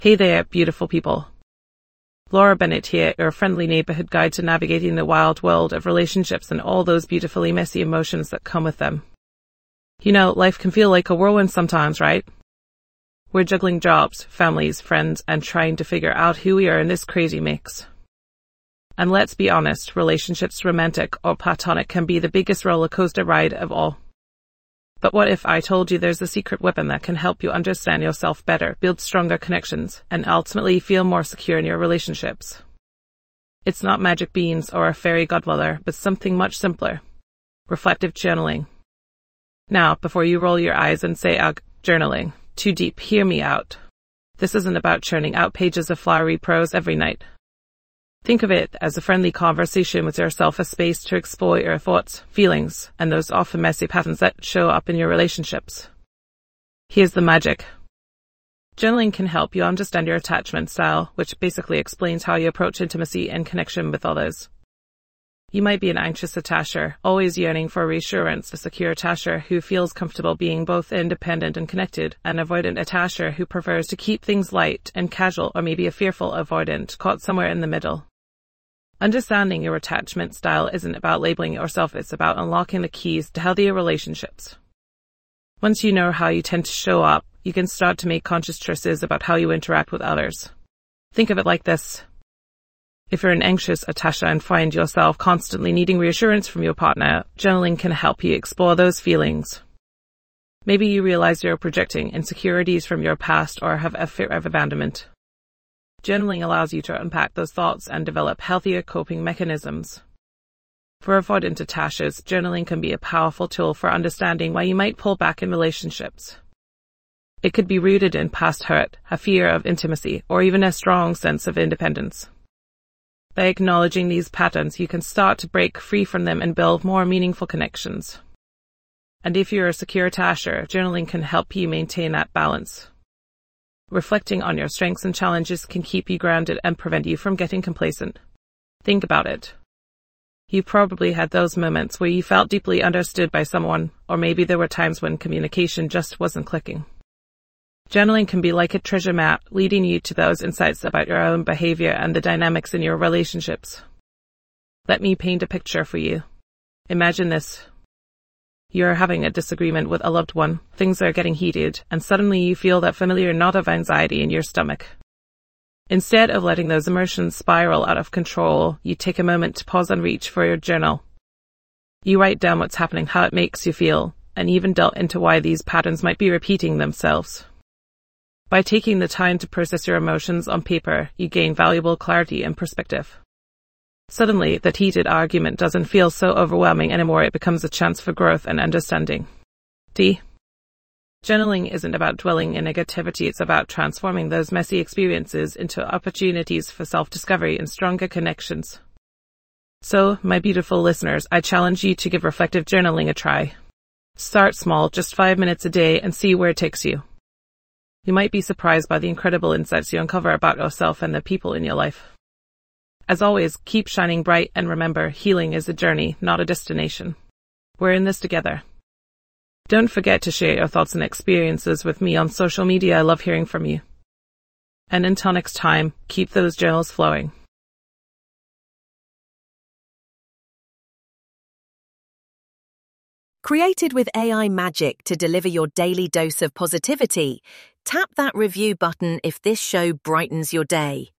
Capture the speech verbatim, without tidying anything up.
Hey there, beautiful people. Laura Bennett here, your friendly neighborhood guide to navigating the wild world of relationships and all those beautifully messy emotions that come with them. You know, life can feel like a whirlwind sometimes, right? We're juggling jobs, families, friends, and trying to figure out who we are in this crazy mix. And let's be honest, relationships, romantic or platonic, can be the biggest roller coaster ride of all. But what if I told you there's a secret weapon that can help you understand yourself better, build stronger connections, and ultimately feel more secure in your relationships? It's not magic beans or a fairy godmother, but something much simpler. Reflective journaling. Now, before you roll your eyes and say, ugh, journaling, too deep, hear me out. This isn't about churning out pages of flowery prose every night. Think of it as a friendly conversation with yourself, a space to explore your thoughts, feelings, and those often messy patterns that show up in your relationships. Here's the magic. Journaling can help you understand your attachment style, which basically explains how you approach intimacy and connection with others. You might be an anxious attacher, always yearning for reassurance, a secure attacher who feels comfortable being both independent and connected, an avoidant attacher who prefers to keep things light and casual, or maybe a fearful avoidant caught somewhere in the middle. Understanding your attachment style isn't about labeling yourself, it's about unlocking the keys to healthier relationships. Once you know how you tend to show up, you can start to make conscious choices about how you interact with others. Think of it like this. If you're an anxious attacher and find yourself constantly needing reassurance from your partner, journaling can help you explore those feelings. Maybe you realize you're projecting insecurities from your past or have a fear of abandonment. Journaling allows you to unpack those thoughts and develop healthier coping mechanisms. For avoidant attachers, journaling can be a powerful tool for understanding why you might pull back in relationships. It could be rooted in past hurt, a fear of intimacy, or even a strong sense of independence. By acknowledging these patterns, you can start to break free from them and build more meaningful connections. And if you're a secure attacher, journaling can help you maintain that balance. Reflecting on your strengths and challenges can keep you grounded and prevent you from getting complacent. Think about it. You probably had those moments where you felt deeply understood by someone, or maybe there were times when communication just wasn't clicking. Journaling can be like a treasure map, leading you to those insights about your own behavior and the dynamics in your relationships. Let me paint a picture for you. Imagine this. You're having a disagreement with a loved one, things are getting heated, and suddenly you feel that familiar knot of anxiety in your stomach. Instead of letting those emotions spiral out of control, you take a moment to pause and reach for your journal. You write down what's happening, how it makes you feel, and even delve into why these patterns might be repeating themselves. By taking the time to process your emotions on paper, you gain valuable clarity and perspective. Suddenly, that heated argument doesn't feel so overwhelming anymore. It becomes a chance for growth and understanding. D. Journaling isn't about dwelling in negativity, it's about transforming those messy experiences into opportunities for self-discovery and stronger connections. So, my beautiful listeners, I challenge you to give reflective journaling a try. Start small, just five minutes a day, and see where it takes you. You might be surprised by the incredible insights you uncover about yourself and the people in your life. As always, keep shining bright and remember, healing is a journey, not a destination. We're in this together. Don't forget to share your thoughts and experiences with me on social media. I love hearing from you. And until next time, keep those journals flowing. Created with A I magic to deliver your daily dose of positivity, tap that review button if this show brightens your day.